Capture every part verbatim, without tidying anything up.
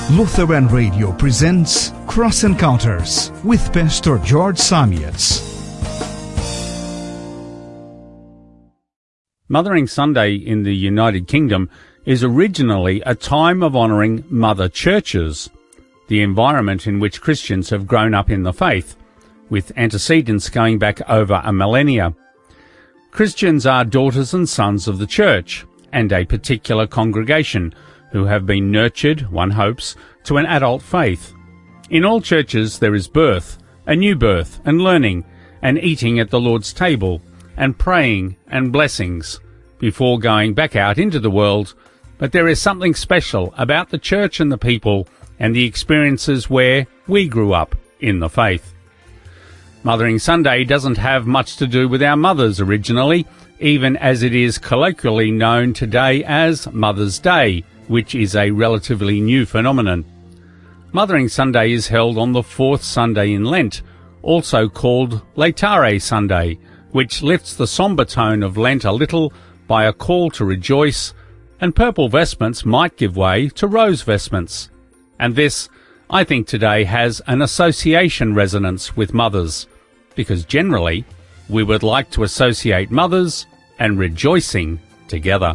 Lutheran Radio presents Cross Encounters with Pastor George Samietz. Mothering Sunday in the United Kingdom is originally a time of honouring mother churches, the environment in which Christians have grown up in the faith, with antecedents going back over a millennia. Christians are daughters and sons of the church and a particular congregation who have been nurtured, one hopes, to an adult faith. In all churches there is birth, a new birth, and learning, and eating at the Lord's table, and praying and blessings, before going back out into the world. But there is something special about the church and the people and the experiences where we grew up in the faith. Mothering Sunday doesn't have much to do with our mothers originally, even as it is colloquially known today as Mother's Day, which is a relatively new phenomenon. Mothering Sunday is held on the fourth Sunday in Lent, also called Laetare Sunday, which lifts the sombre tone of Lent a little by a call to rejoice, and purple vestments might give way to rose vestments. And this, I think, today has an association resonance with mothers, because generally we would like to associate mothers and rejoicing together.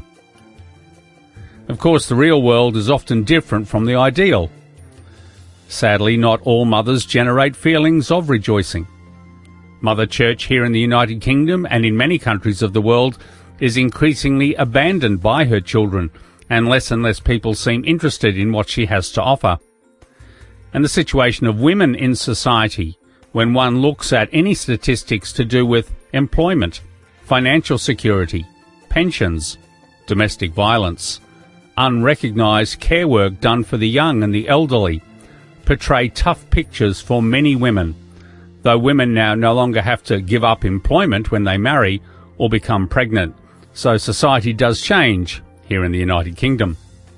Of course, the real world is often different from the ideal. Sadly, not all mothers generate feelings of rejoicing. Mother Church here in the United Kingdom and in many countries of the world is increasingly abandoned by her children, and less and less people seem interested in what she has to offer. And the situation of women in society, when one looks at any statistics to do with employment, financial security, pensions, domestic violence, unrecognised care work done for the young and the elderly, portray tough pictures for many women, though women now no longer have to give up employment when they marry or become pregnant. So society does change here in the United Kingdom.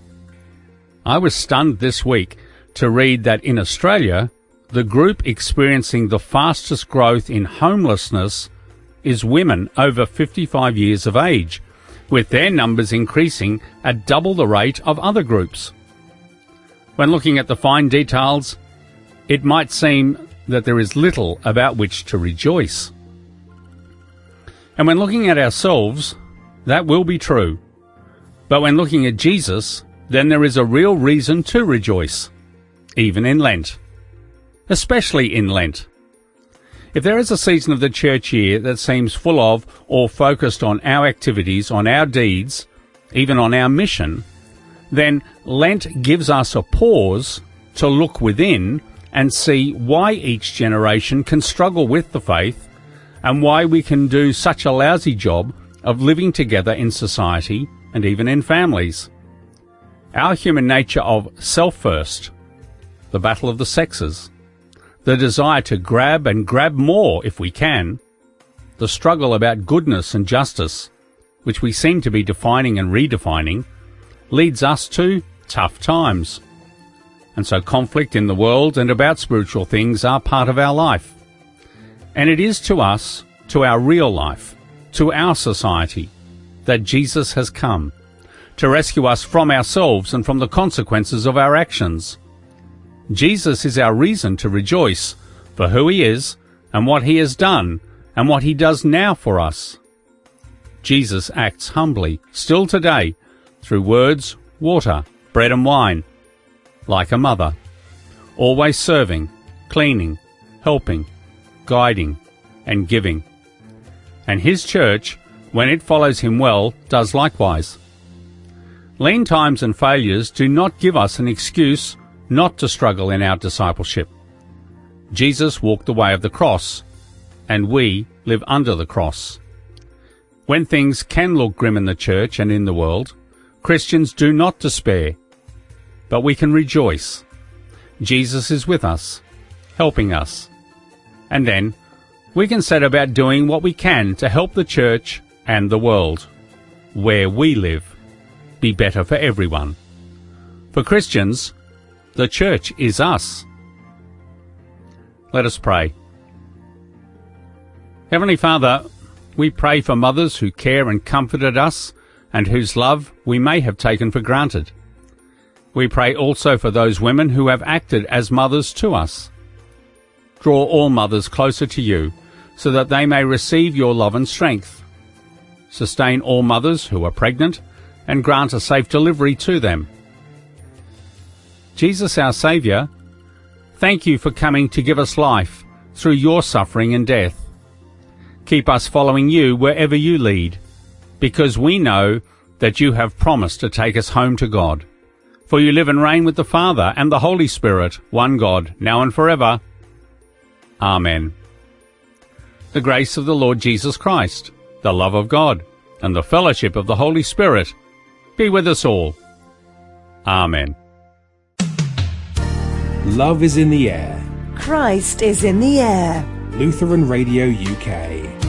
I was stunned this week to read that in Australia, the group experiencing the fastest growth in homelessness is women over fifty-five years of age, with their numbers increasing at double the rate of other groups. When looking at the fine details, it might seem that there is little about which to rejoice. And when looking at ourselves, that will be true. But when looking at Jesus, then there is a real reason to rejoice, even in Lent, especially in Lent. If there is a season of the church year that seems full of or focused on our activities, on our deeds, even on our mission, then Lent gives us a pause to look within and see why each generation can struggle with the faith and why we can do such a lousy job of living together in society and even in families. Our human nature of self first, the battle of the sexes, the desire to grab and grab more if we can, the struggle about goodness and justice, which we seem to be defining and redefining, leads us to tough times. And so conflict in the world and about spiritual things are part of our life. And it is to us, to our real life, to our society, that Jesus has come, to rescue us from ourselves and from the consequences of our actions. Jesus is our reason to rejoice for who he is and what he has done and what he does now for us. Jesus acts humbly, still today, through words, water, bread and wine, like a mother, always serving, cleaning, helping, guiding, and giving. And his church, when it follows him well, does likewise. Lean times and failures do not give us an excuse not to struggle in our discipleship. Jesus walked the way of the cross, and we live under the cross. When things can look grim in the church and in the world, Christians do not despair, but we can rejoice. Jesus is with us, helping us. And then we can set about doing what we can to help the church and the world, where we live, be better for everyone. For Christians, the church is us. Let us pray. Heavenly Father, we pray for mothers who care and comforted us and whose love we may have taken for granted. We pray also for those women who have acted as mothers to us. Draw all mothers closer to you, so that they may receive your love and strength. Sustain all mothers who are pregnant, and grant a safe delivery to them. Jesus, our Saviour, thank you for coming to give us life through your suffering and death. Keep us following you wherever you lead, because we know that you have promised to take us home to God. For you live and reign with the Father and the Holy Spirit, one God, now and forever. Amen. The grace of the Lord Jesus Christ, the love of God, and the fellowship of the Holy Spirit be with us all. Amen. Love is in the air. Christ is in the air. Lutheran Radio U K.